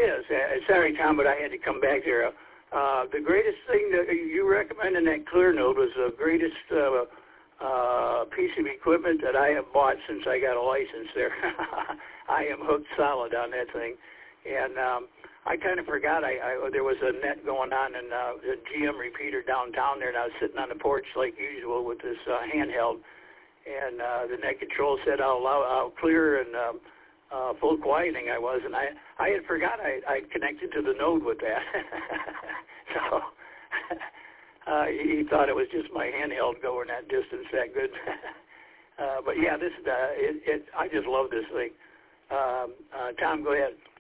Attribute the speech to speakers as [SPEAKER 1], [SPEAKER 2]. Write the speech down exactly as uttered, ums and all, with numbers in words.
[SPEAKER 1] is. Uh, sorry, Tom, but I had to come back there. Uh, the greatest thing that you recommend in that ClearNode was the greatest uh, uh, piece of equipment that I have bought since I got a license there. I am hooked solid on that thing. And um, I kind of forgot I, I there was a net going on in uh, the G M repeater downtown there, and I was sitting on the porch like usual with this uh, handheld. And uh, the net control said how, loud, how clear and um, uh, full quieting I was, and I, I had forgot I I connected to the node with that. So uh, he, he thought it was just my handheld going that distance that good. uh, but yeah, this uh, it, it I just love this thing. Um, uh, Tom, go ahead.